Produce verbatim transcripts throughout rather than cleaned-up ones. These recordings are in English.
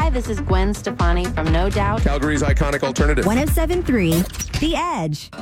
Hi, this is Gwen Stefani from No Doubt. Calgary's iconic alternative. one oh seven point three The Edge.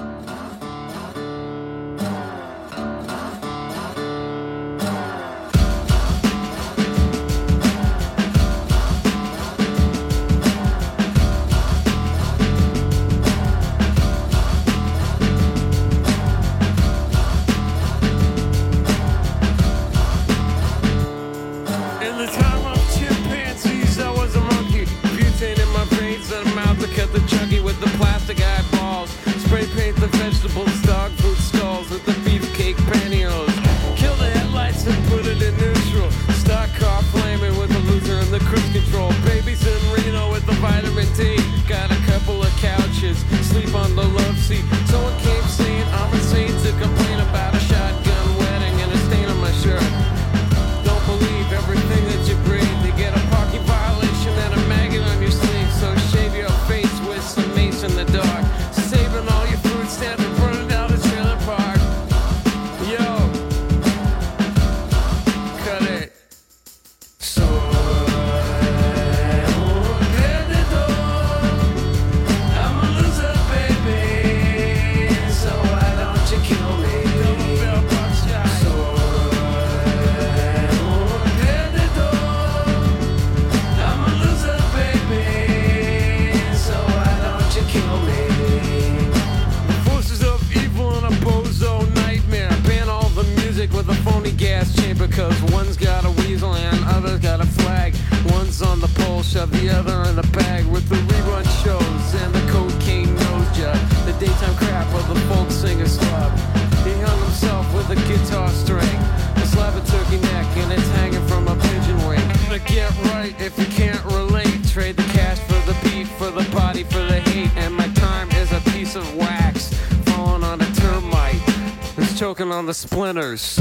Choking on the splinters. So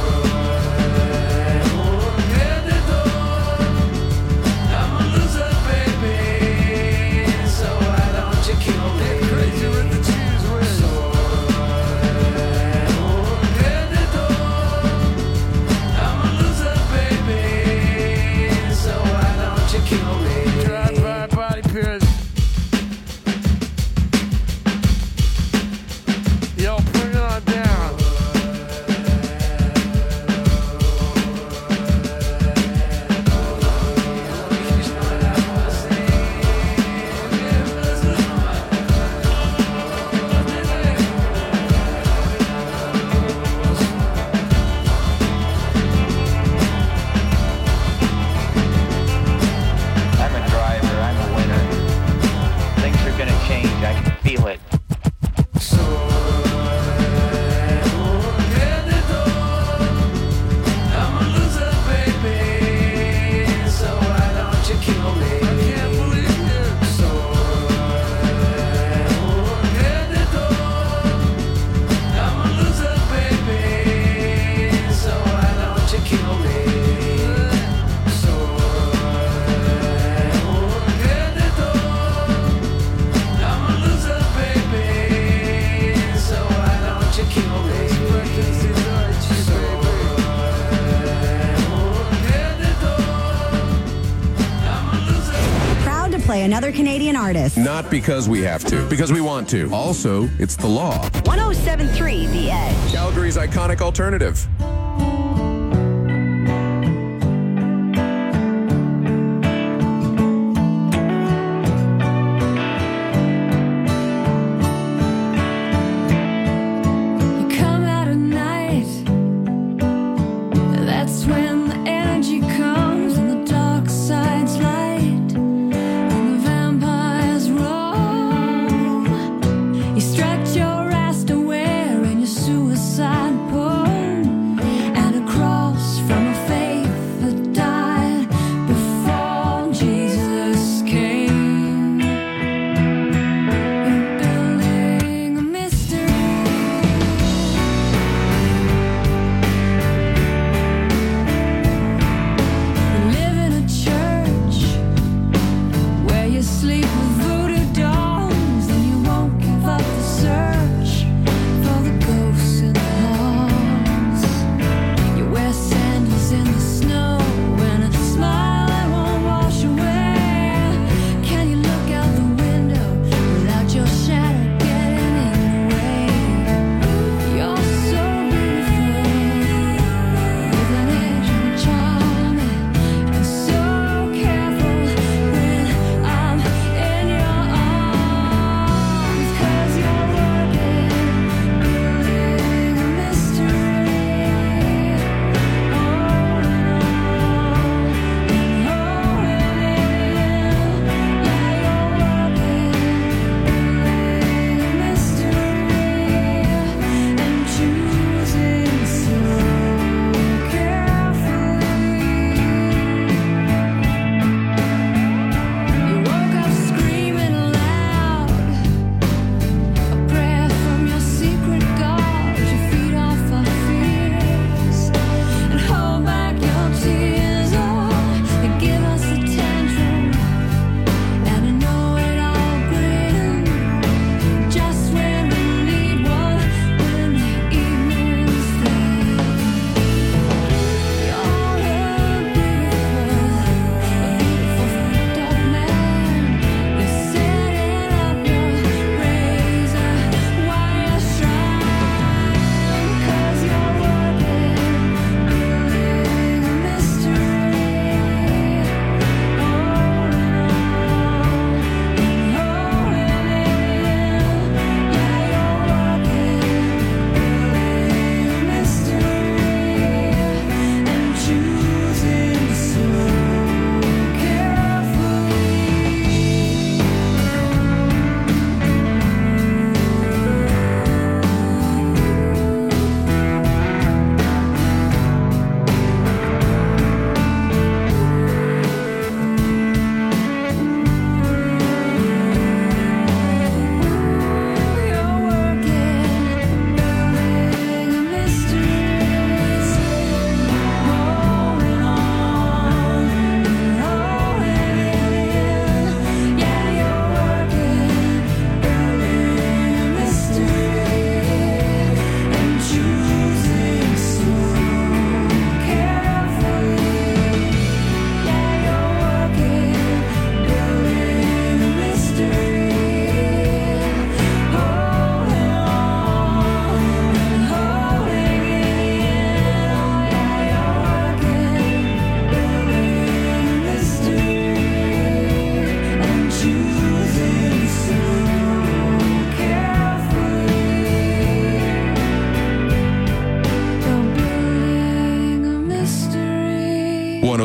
Another Canadian artist. Not because we have to, because we want to. Also, it's the law. one oh seven point three The Edge. Calgary's iconic alternative. You stretch your ass to wear in your suicide pose.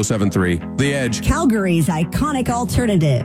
seven three The Edge. Calgary's iconic alternative.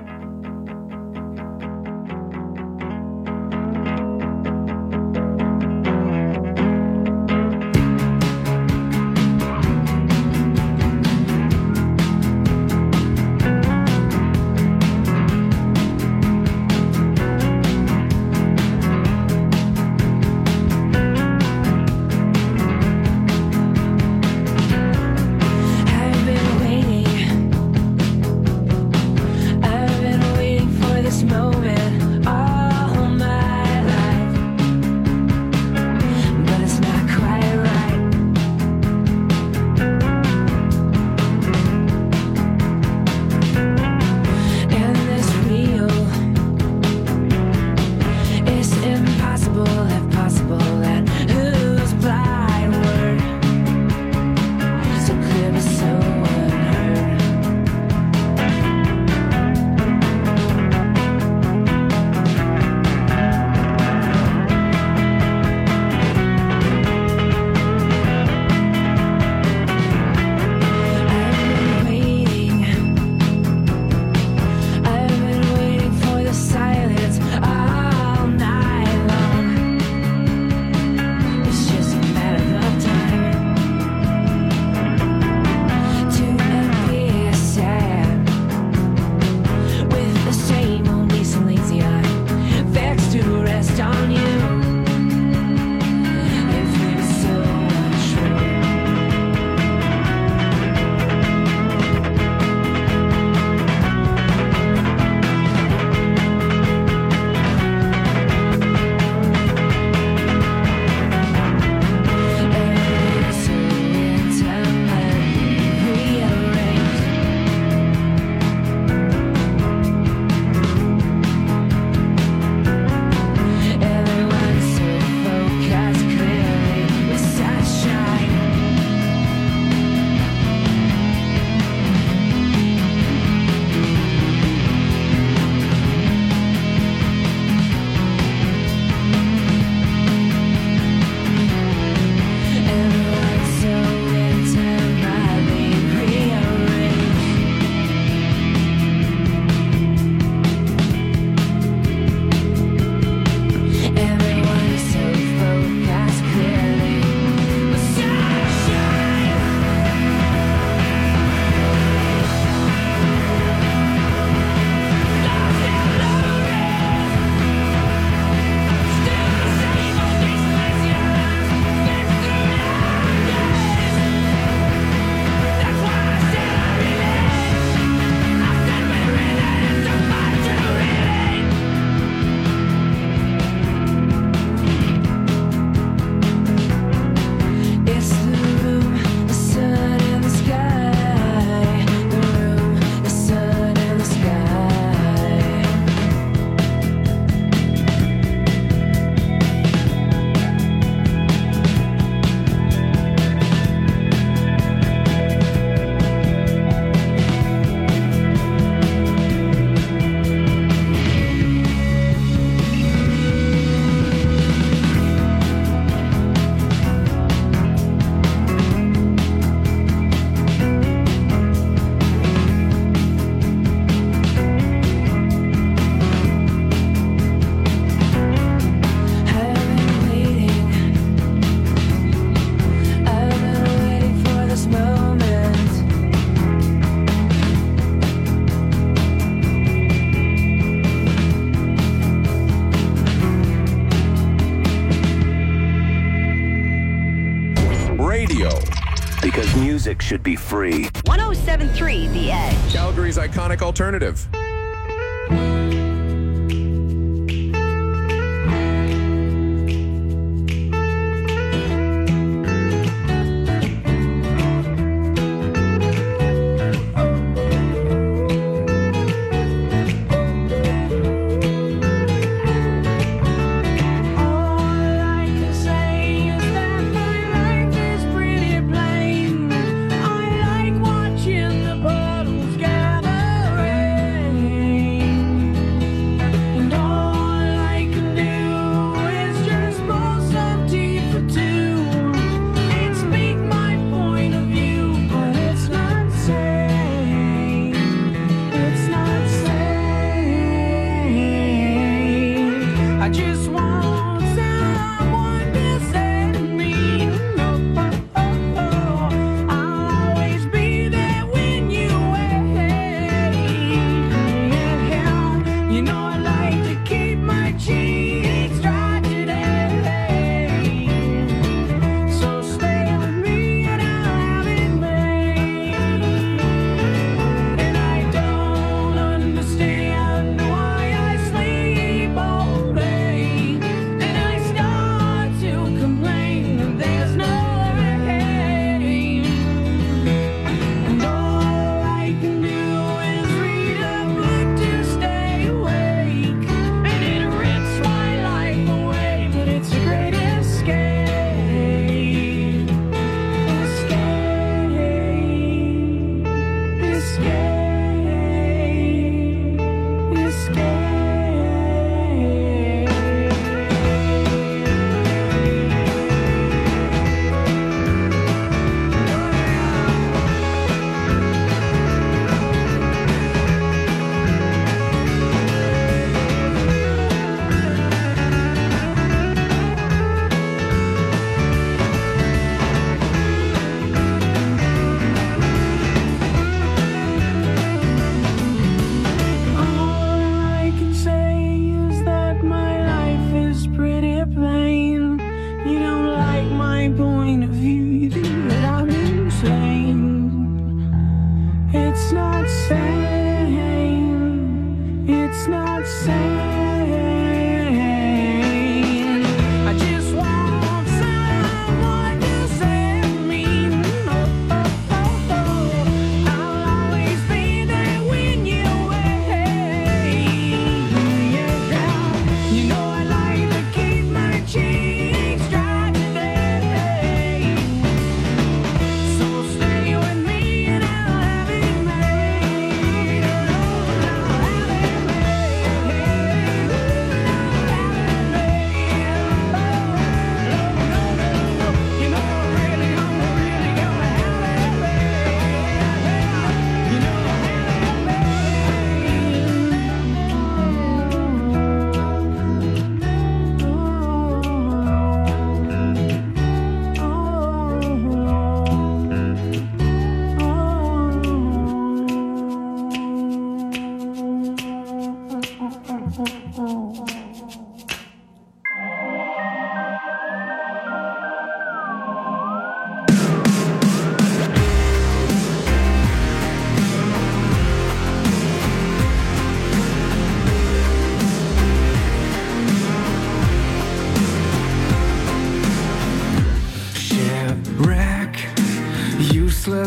Because music should be free. one oh seven point three The Edge. Calgary's iconic alternative.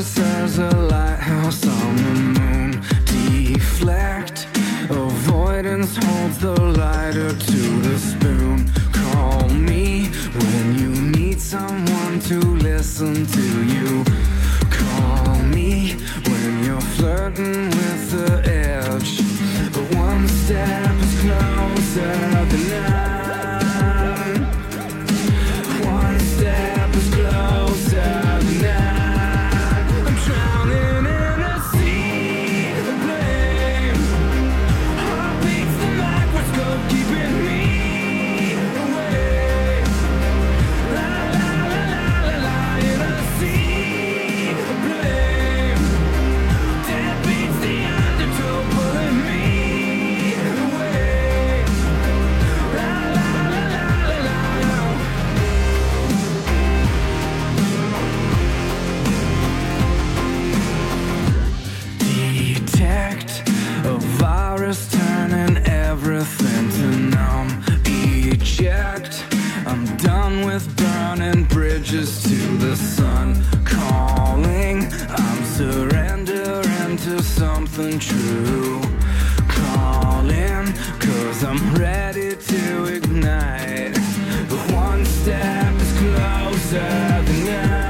stars as a lighthouse on the moon. Deflect, avoidance holds the lighter to the spoon. Call me when you need someone to listen to you. Call me when you're flirting with the edge. But one step is closer than none. One step is closer than none. I'm drowning in a sea of blame. Heartbeats the microscope keeping me away. La la la la la la in a sea of blame. Dead beats the undertow pulling me away. La la la la la la. Detect a virus turning everything to numb. Eject, I'm done with burning bridges to the sun. Calling, I'm surrendering to something true. Calling, cause I'm ready to ignite. But one step is closer than none.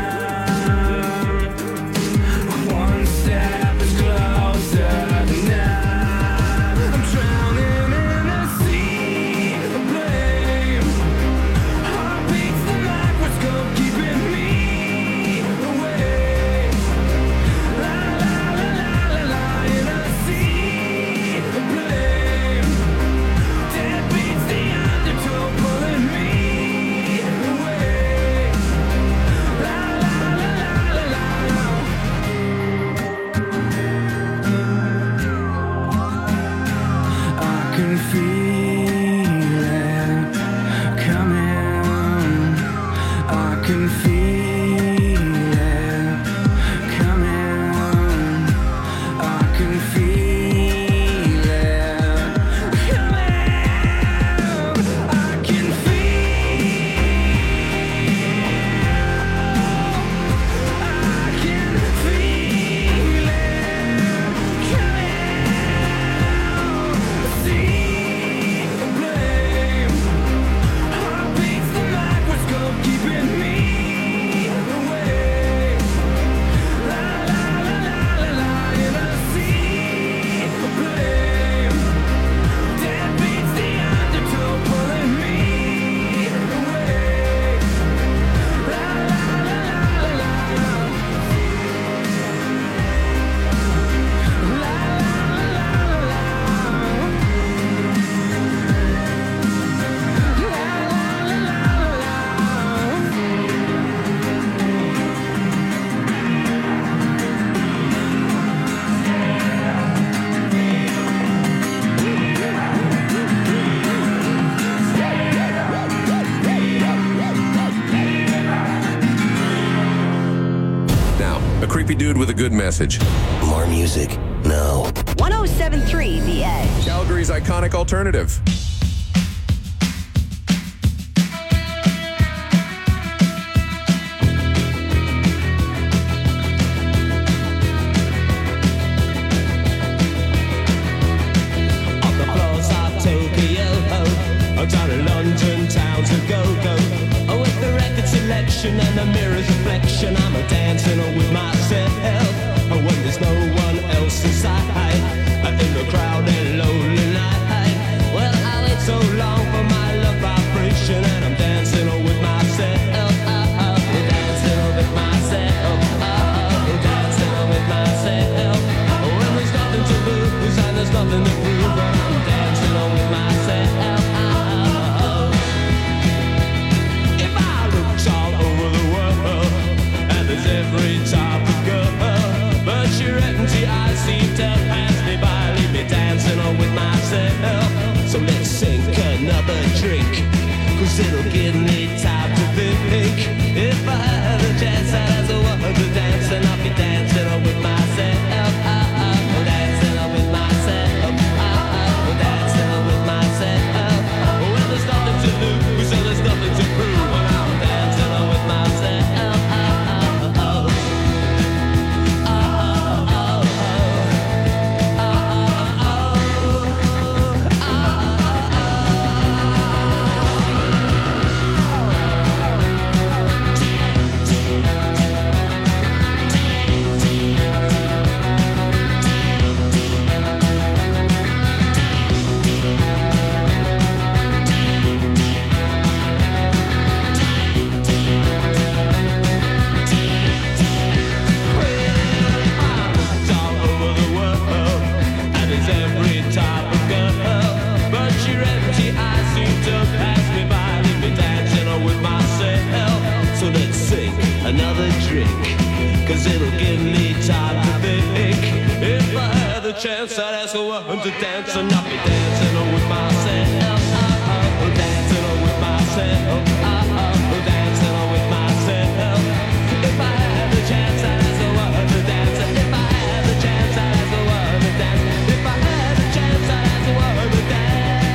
One step is closer than none. I'm drowning in a sea of blame. Heartbeats the microscope keeping me away. La la la la la la in a sea of blame. Dead beats the undertow pulling me away. La la la la la la. I can feel it coming. I can feel it coming. I can feel it coming. I can feel. I can feel it coming. See the blame. Heartbeats the microscope keeping me away. La la la la la la in a sea of blame. Dead beats the undertow pulling me away. La la la la la la. La la la la Now, a creepy dude with a good message. More music now. one oh seven point three The Edge. Calgary's iconic alternative. On the floors of Tokyo, down in London town to go-go. Oh, with the record selection and the mirror's reflection, I'm a dancing with myself. Oh, when there's no one else inside, in the crowded lonely night. Well, I wait so long for my love vibration, and I'm dancing with myself. Oh, dancing with myself. Oh, dancing with myself. Oh, when there's nothing to lose and there's nothing to prove, but I'm dancing with myself. If I looked all over the world, and there's every type of girl, but your empty eyes seem to pass me by, leave me dancing with myself. So let's sink another drink, cause it'll give me time to think. If I had a chance, I'd ask a woman to dance, and I'll be dancing with myself. Dancing with myself. Dancing with myself. When there's nothing to lose and there's nothing to prove, when I'm dancing with myself. chance, I'd ask a woman to dance and not be dancing with myself. Oh, dancing with myself. Oh, dancing with myself. If I had the chance, I'd ask a woman to dance. If I had the chance, I'd ask a woman to dance. If I had the chance, I'd ask a woman to dance.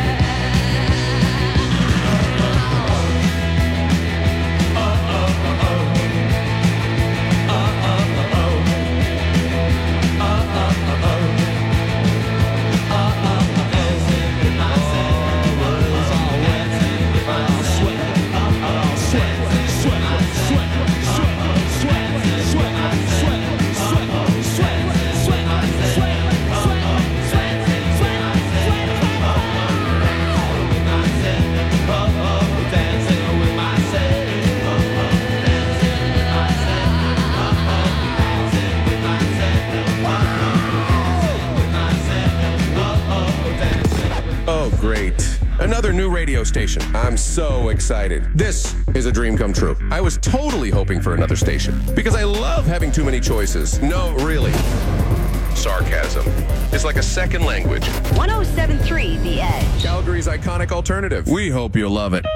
Great. Another new radio station. I'm so excited. This is a dream come true. I was totally hoping for another station because I love having too many choices. No, really. Sarcasm. It's like a second language. one oh seven point three The Edge. Calgary's iconic alternative. We hope you'll love it.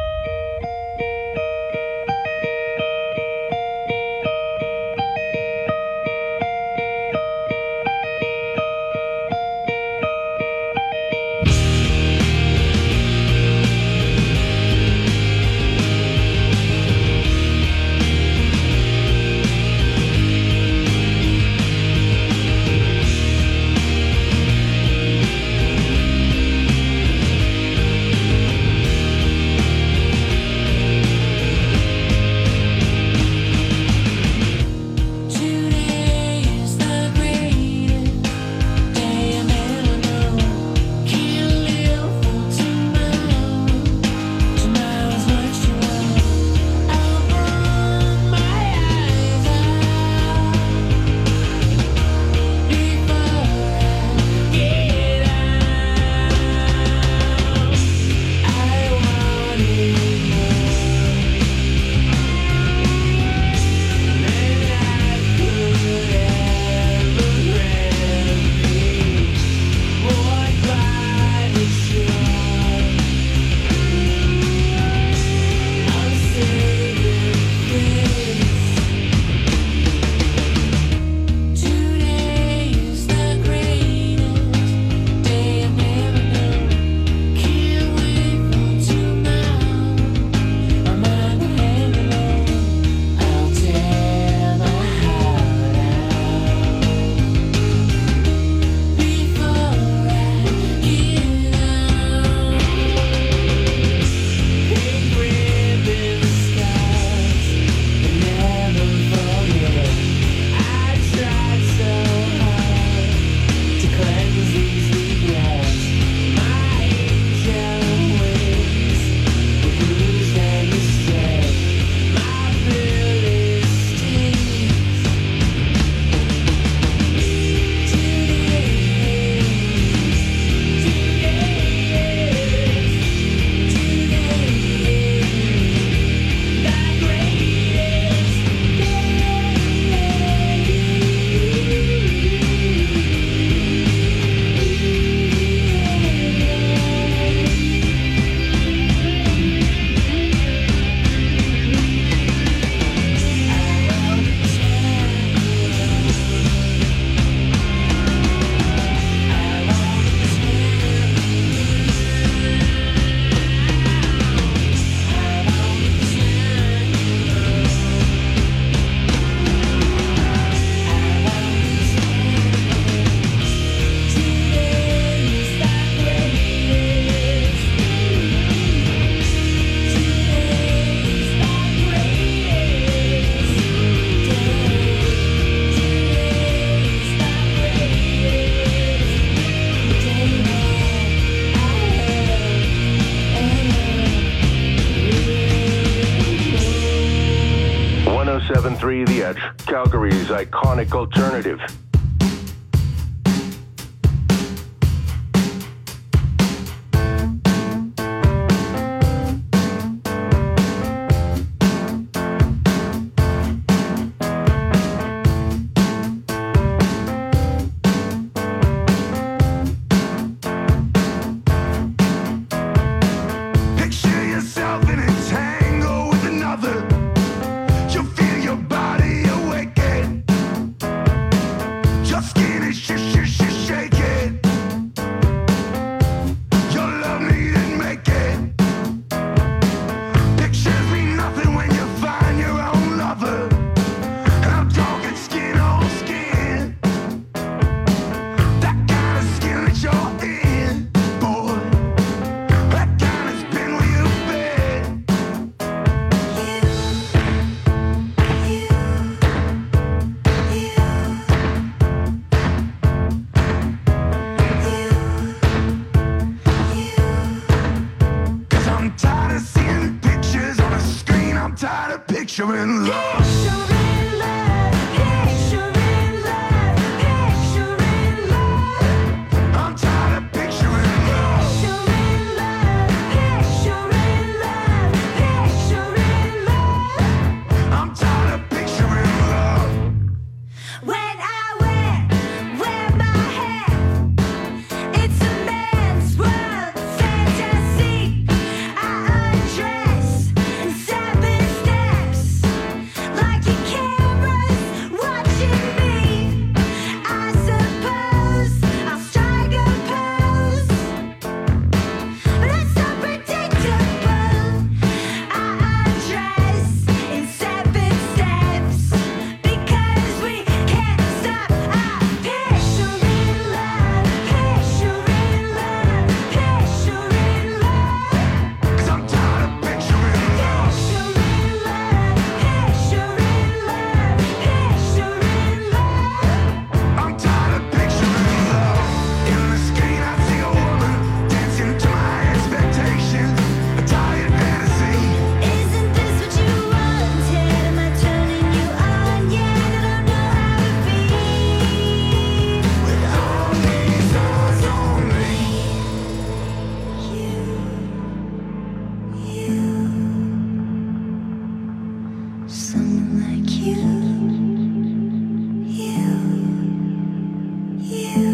one oh seven point three The Edge, Calgary's iconic alternative. picturing love. I'm tired of picturing love. I'm tired of picturing love. When I wear, wear my hair, it's a man's world fantasy. I undress in seven steps, like a camera's watching me. I suppose I'll strike a pose, but it's so predictable. I undress in seven steps, because we can't stop. I picturing love, picturing love, picturing love. 'Cause I'm tired of picturing love. Picturing love, picturing love, picturing love. I'm tired of picturing love. In the screen I see a woman dancing to my expectations. A tired fantasy. Isn't this what you wanted? Am I turning you on yet? I don't know how to be. With all these eyes on me. Someone like you, you, you.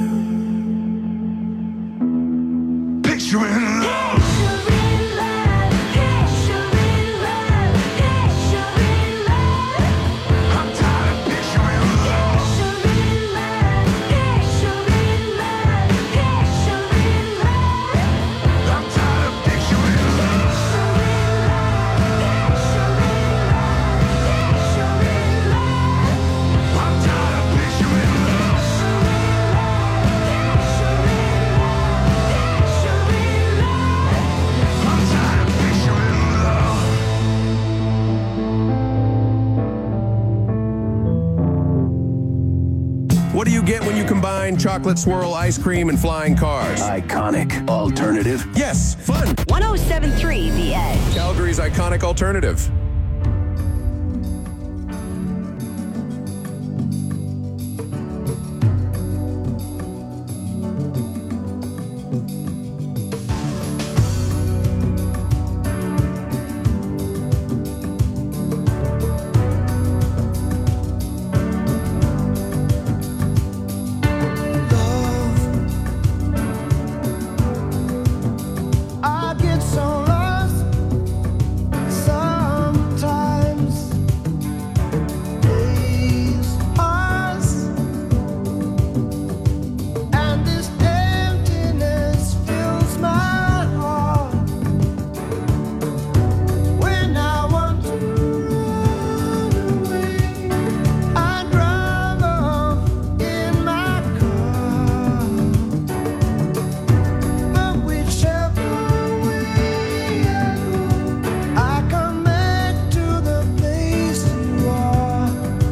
Picturing love. Picturing love, picturing love, picturing love. I'm tired of picturing love. Picturing love, picturing love, picturing love. I'm tired of picturing love. I'm tired of picturing love. I'm tired of picturing love. What do you get when you combine chocolate swirl ice cream and flying cars? Iconic alternative. Yes, fun. one oh seven point three The Edge. Calgary's iconic alternative. I get so lost sometimes. Days pass, and this emptiness fills my heart. When I want to run away, I drive off in my car. But whichever way I go, I come back to the place you are.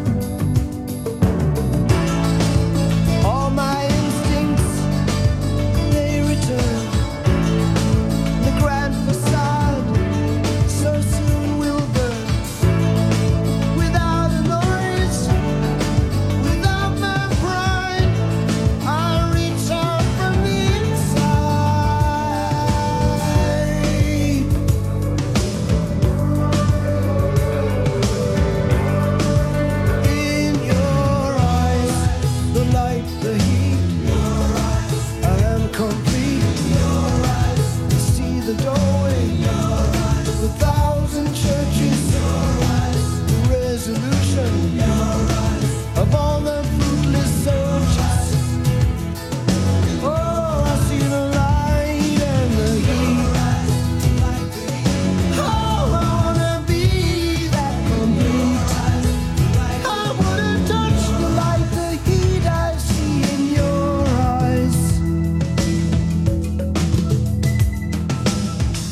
All my instincts, they return. The grand facade so soon will burn. Without a noise, without my pride, I reach out from the inside. In your eyes, the light, the heat. I am complete. You see the doorway. The thousand churches. The resolution of all the fruitless searches. Oh, I see the light and the heat. Oh, I wanna be that complete. I wanna touch the light, the heat I see in your eyes.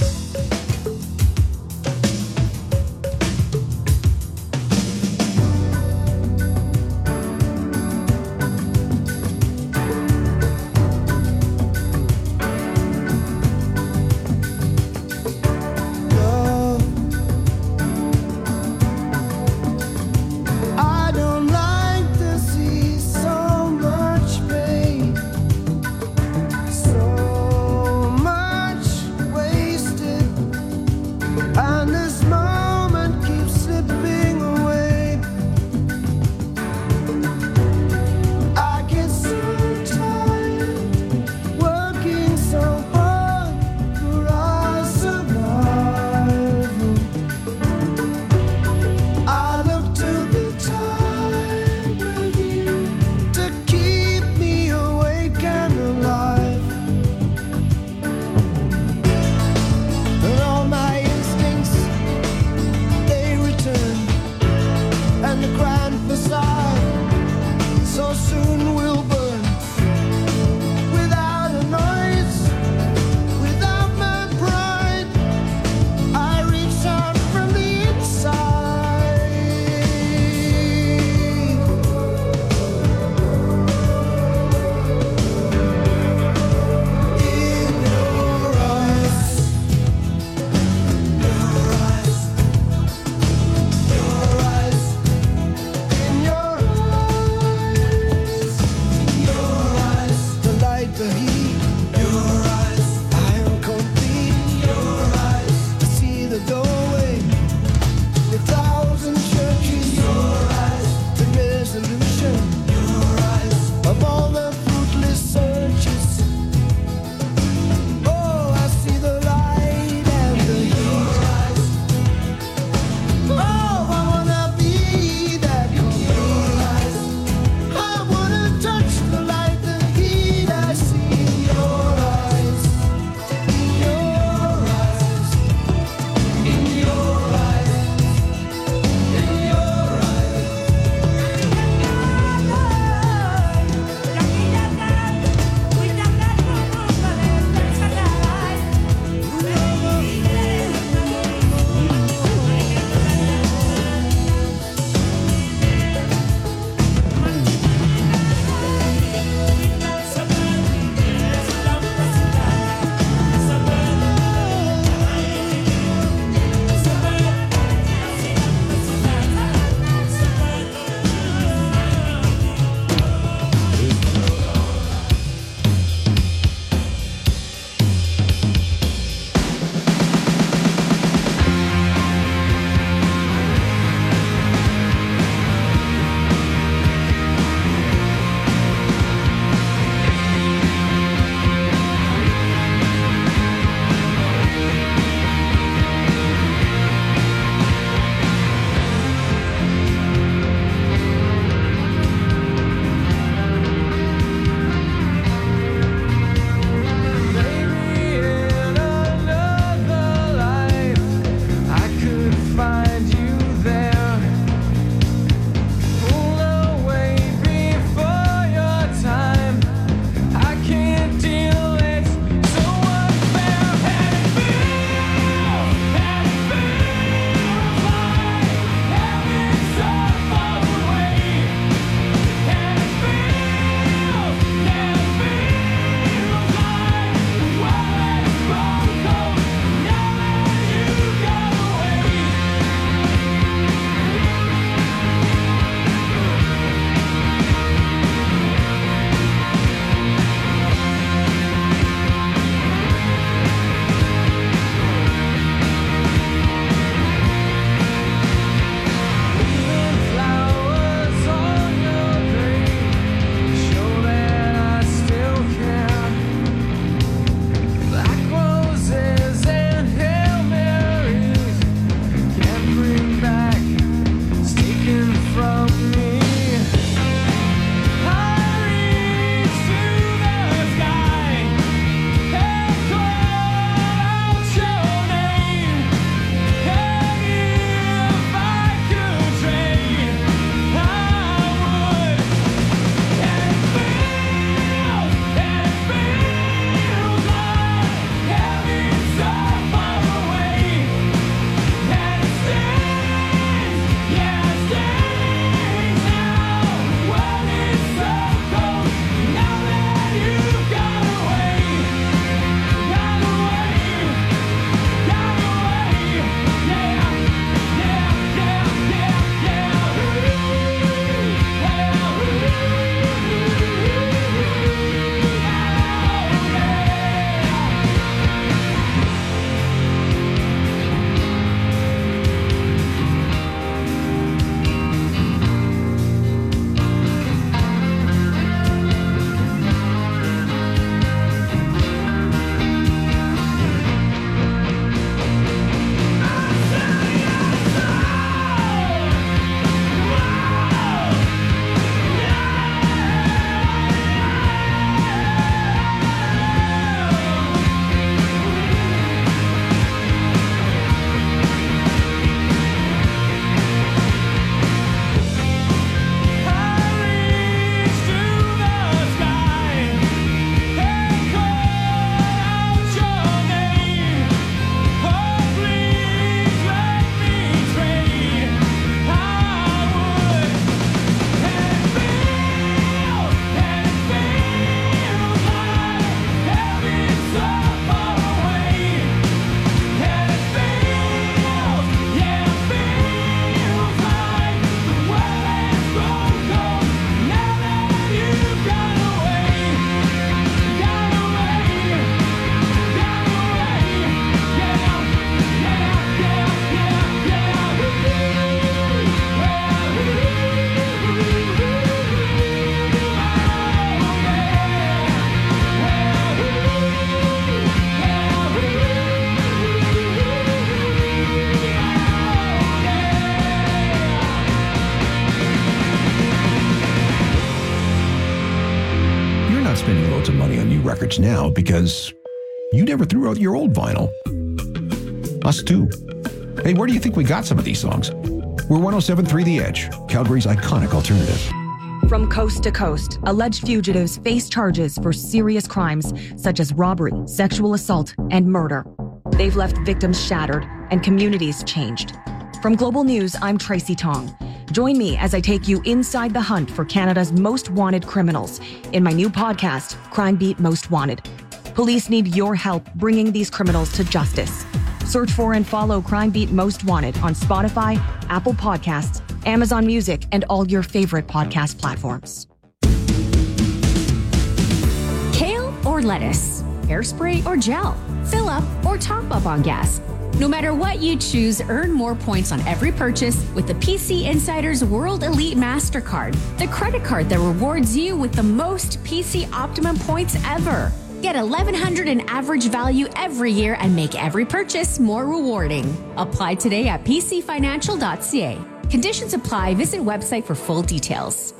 much now because you never threw out your old vinyl. Us too. Hey, where do you think we got some of these songs? We're one oh seven point three The Edge, Calgary's iconic alternative. From coast to coast, alleged fugitives face charges for serious crimes such as robbery, sexual assault, and murder. They've left victims shattered and communities changed. From Global News, I'm Tracy Tong. Join me as I take you inside the hunt for Canada's most wanted criminals in my new podcast, Crime Beat Most Wanted. Police need your help bringing these criminals to justice. Search for and follow Crime Beat Most Wanted on Spotify, Apple Podcasts, Amazon Music, and all your favorite podcast platforms. Kale or lettuce, hairspray or gel, fill up or top up on gas. No matter what you choose, earn more points on every purchase with the P C Insider's World Elite MasterCard, the credit card that rewards you with the most P C Optimum points ever. Get eleven hundred in average value every year and make every purchase more rewarding. Apply today at p c financial dot c a. Conditions apply. Visit website for full details.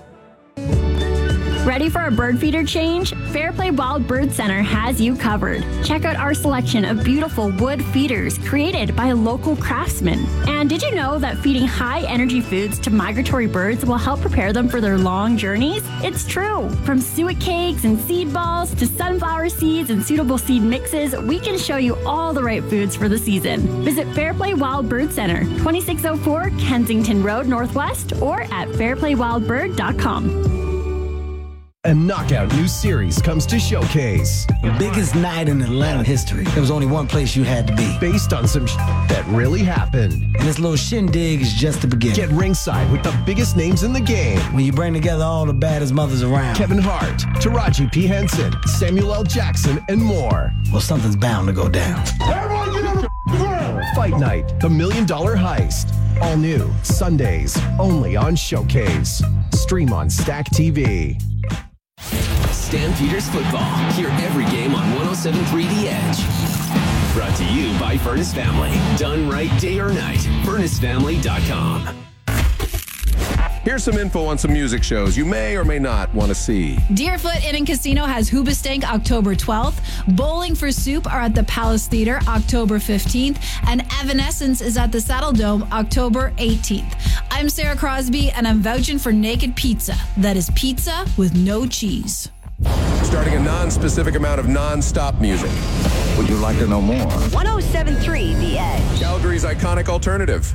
Ready for a bird feeder change? Fairplay Wild Bird Center has you covered. Check out our selection of beautiful wood feeders created by local craftsmen. And did you know that feeding high-energy foods to migratory birds will help prepare them for their long journeys? It's true. From suet cakes and seed balls to sunflower seeds and suitable seed mixes, we can show you all the right foods for the season. Visit Fairplay Wild Bird Center, twenty-six oh four Kensington Road Northwest, or at fairplay wild bird dot com. A knockout new series comes to Showcase. The biggest night in Atlanta history. There was only one place you had to be. Based on some sh- that really happened. And this little shindig is just the beginning. Get ringside with the biggest names in the game. When you bring together all the baddest mothers around. Kevin Hart, Taraji P. Henson, Samuel L. Jackson, and more. Well, something's bound to go down. Everyone get on the ground! Fight Night, the Million Dollar Heist. All new, Sundays, only on Showcase. Stream on Stack T V. Stampeders football. Hear every game on one oh seven point three The Edge. Brought to you by Furnace Family. Done right day or night. furnace family dot com. Here's some info on some music shows you may or may not want to see. Deerfoot Inn and Casino has Hoobastank October twelfth. Bowling for Soup are at the Palace Theater October fifteenth. And Evanescence is at the Saddle Dome October eighteenth. I'm Sarah Crosby, and I'm vouching for Naked Pizza. That is pizza with no cheese. Starting a non-specific amount of non-stop music. Would you like to know more? one oh seven point three The Edge. Calgary's iconic alternative.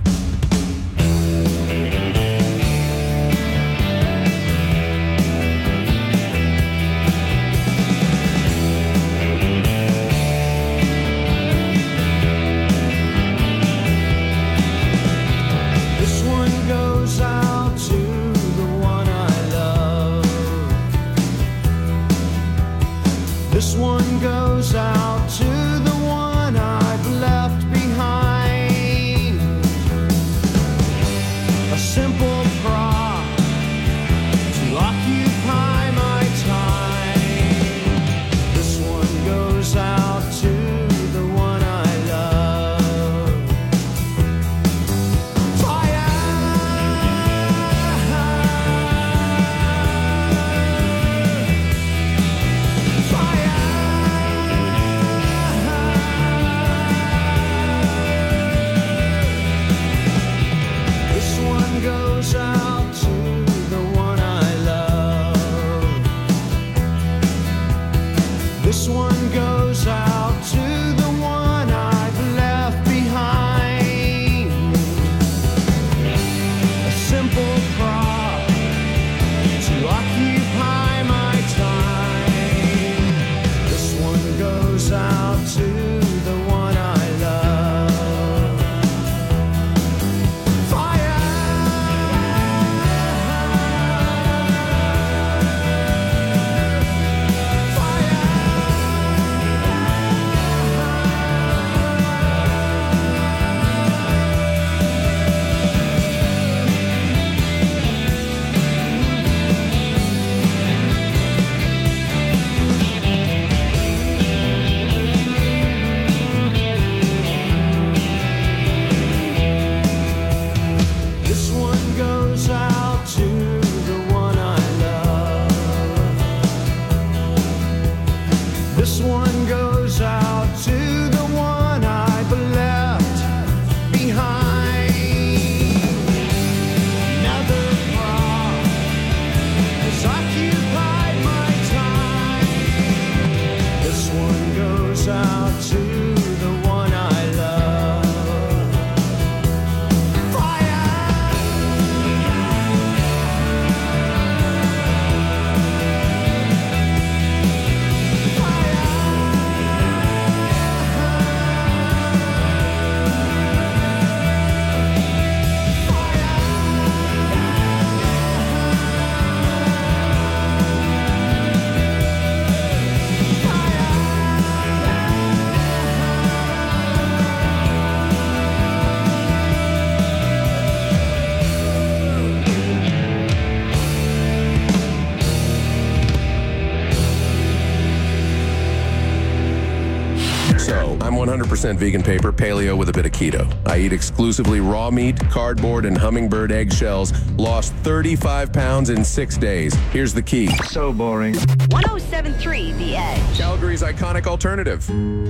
This one goes out to the one I love. This one goes out to the one I've left behind. A simple prop to occupy my time. This one goes out to the one I love. Fire! This one goes out to the one I love. This one goes out to the one I've left behind. A simple prop to occupy my time. This one goes out to the one I love. Fire! So, I'm one hundred percent vegan paper, paleo with a bit of keto. I eat exclusively raw meat, cardboard, and hummingbird eggshells. Lost thirty-five pounds in six days. Here's the key. So boring. one oh seven point three The Edge. Calgary's iconic alternative.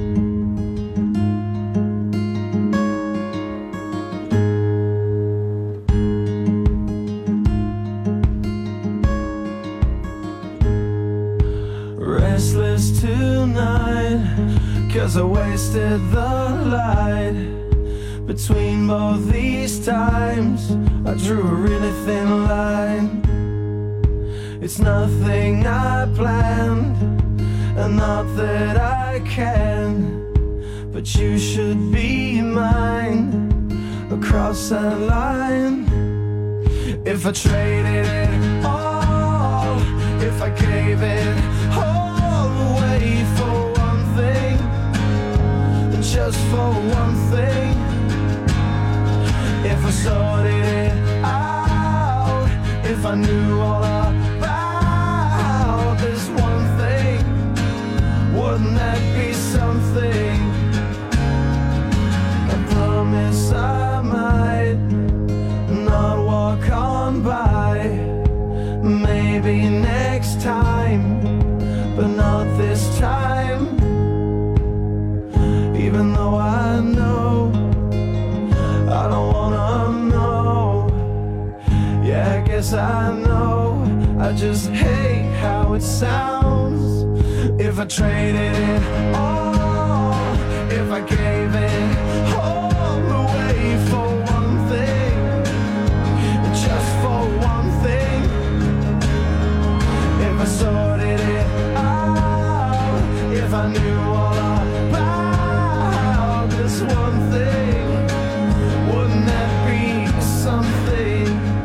Restless tonight, 'cause I wasted the light. Between both these times, I drew a really thin line. It's nothing I planned, and not that I can, but you should be mine across that line. If I traded it all, if I gave it all away for one thing, just for one thing, if I sorted it out, if I knew all about this one thing, wouldn't that be something? I promise I might not walk on by, maybe next time, but not this time. Even though I know I don't wanna know, yeah, I guess I know, I just hate how it sounds. If I traded it all, if I gave it all away for one thing, just for one thing, if I sorted it out, if I knew all about this one thing, wouldn't that be something?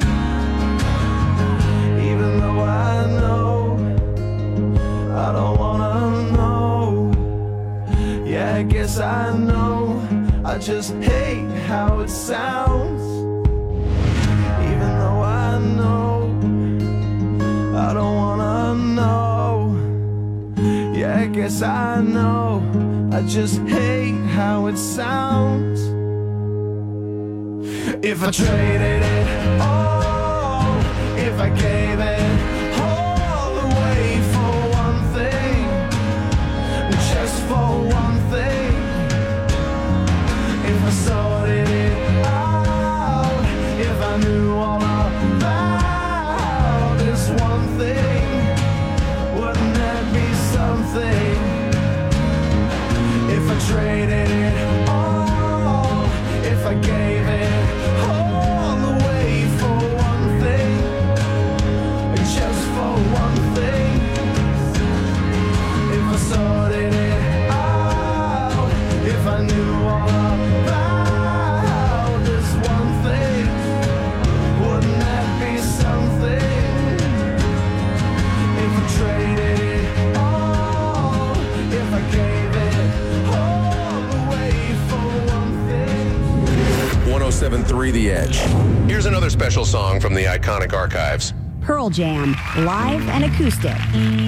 Even though I know I don't wanna know, yeah, I guess I know, I just hate how it sounds. Even though I know I don't wanna know, yeah, I guess I know, I just hate how it sounds. If I traded it all, if I gave it all away for one thing, just for one thing, if I sorted it out, if I knew all about this one thing, wouldn't that be something? If I traded it all, if I gave it all away for one thing, just for one thing, if I sorted it out, if I knew all about this one thing, wouldn't that be something? If I traded it all, if I gave it all away for one thing. one oh seven point three The Edge. Here's another special song from the iconic archives. Pearl Jam, live and acoustic.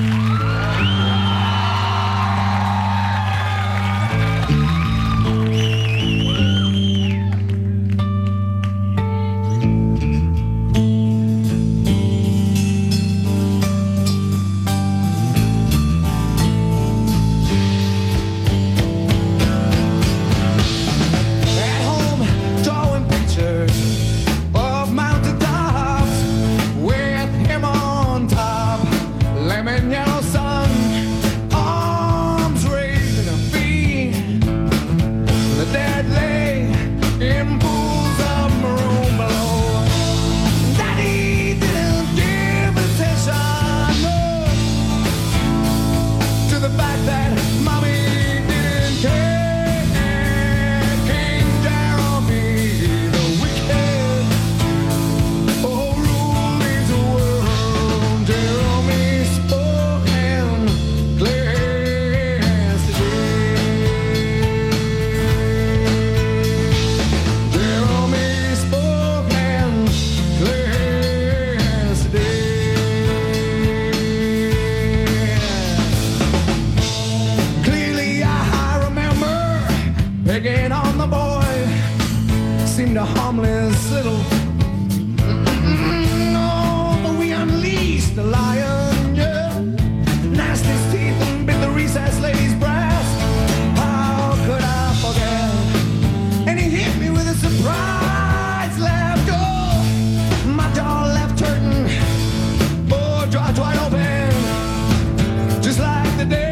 At home, drawing pictures of mountain tops with him on top, lemon yellow sun. taking on the boy seemed a harmless little. No, but we unleashed the lion, yeah. Gnashed his teeth and bit the recess lady's breast. How could I forget? And he hit me with a surprise left. Oh, my door left hurting. Oh, dropped wide open, just like the day.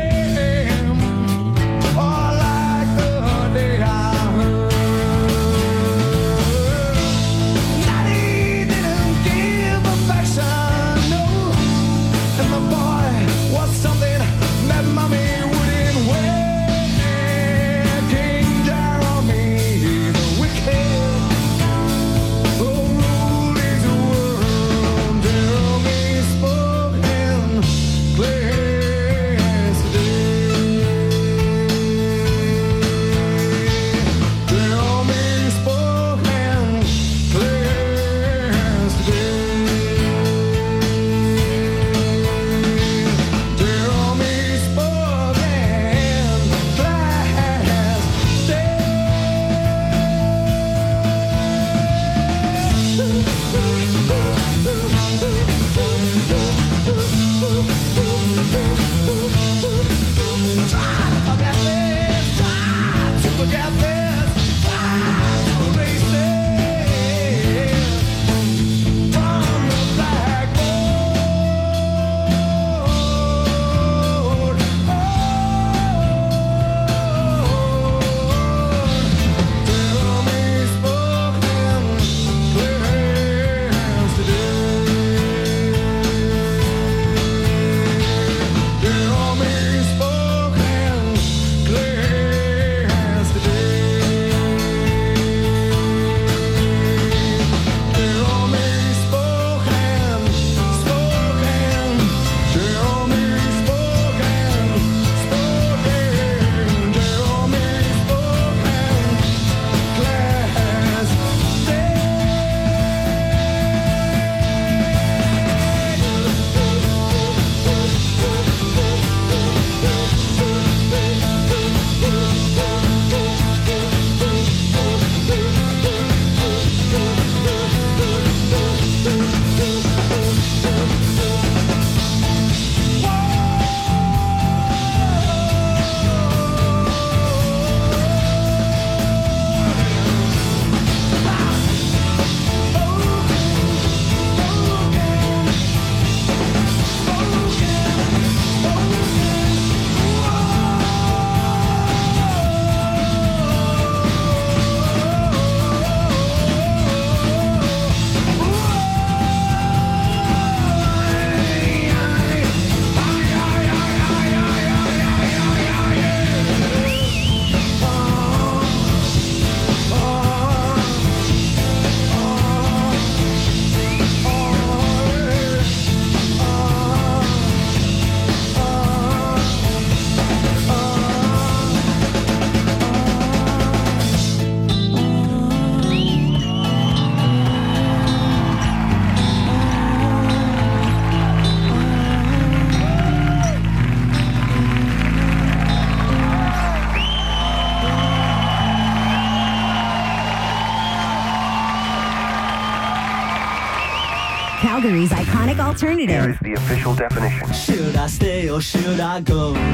Calgary's iconic alternative. Here is the official definition. Should I stay or should I go? I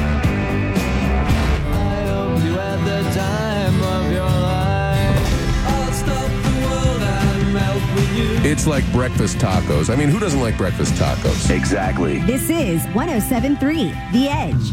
hope you had the time of your life. I'll stop the world and melt with you. It's like breakfast tacos. I mean, who doesn't like breakfast tacos? Exactly. This is one oh seven point three The Edge.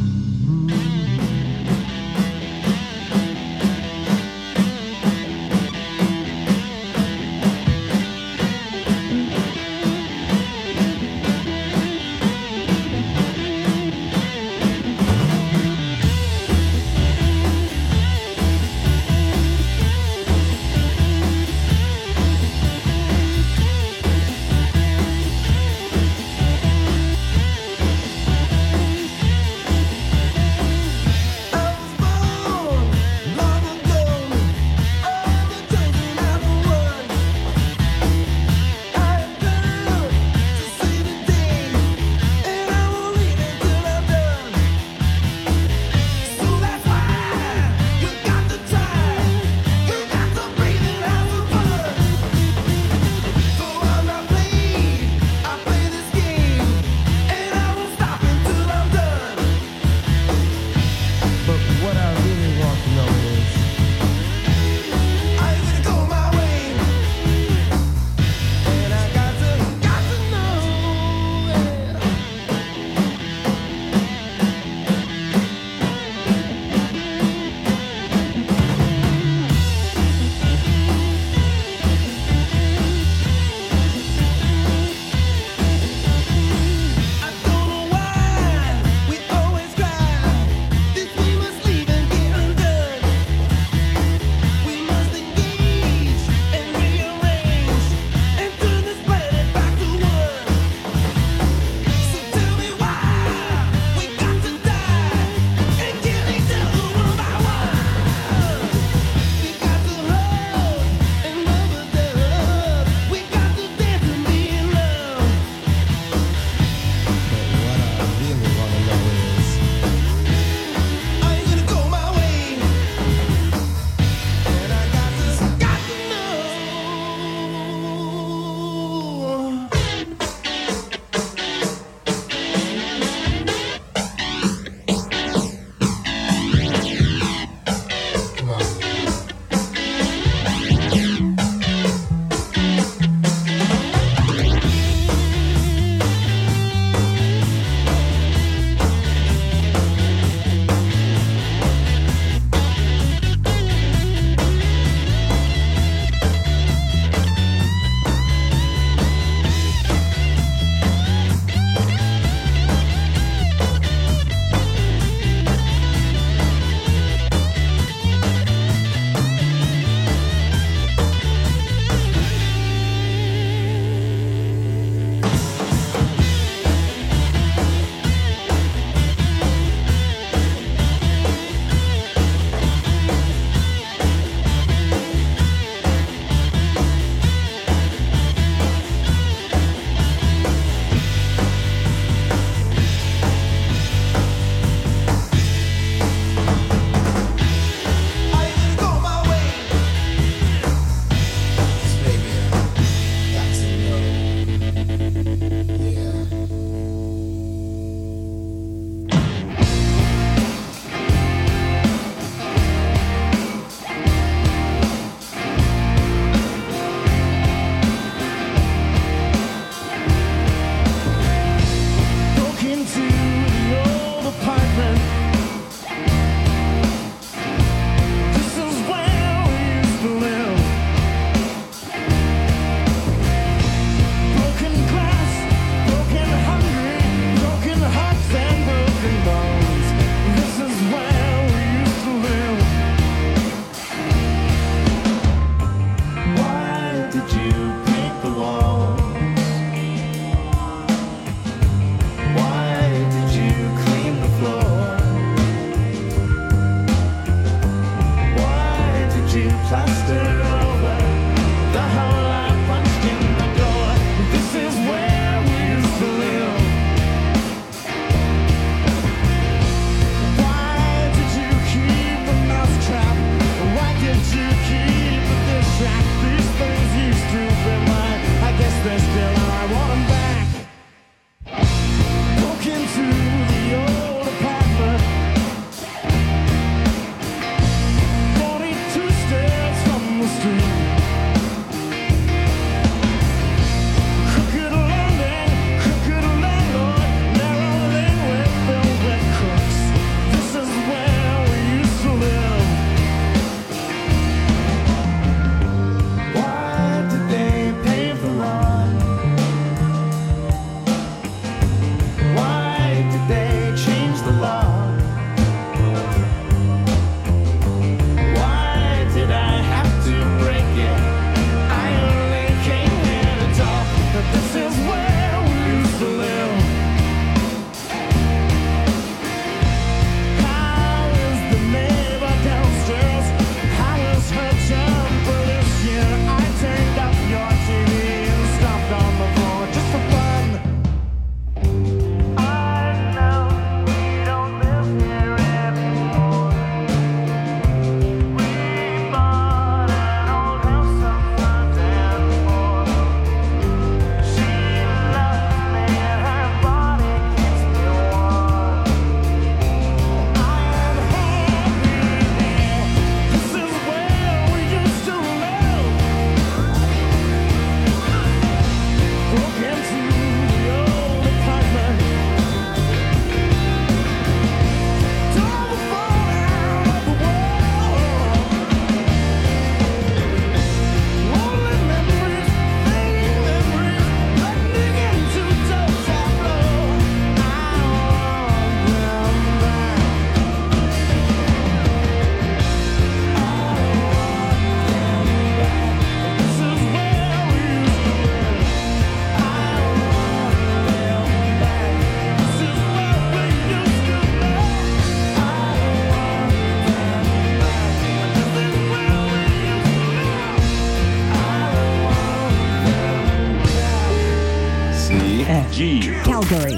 G. Calgary.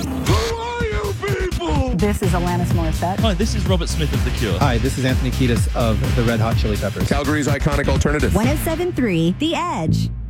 This is Alanis Morissette. Hi, this is Robert Smith of The Cure. Hi, this is Anthony Kiedis of the Red Hot Chili Peppers. Calgary's iconic alternative. one oh seven point three The Edge.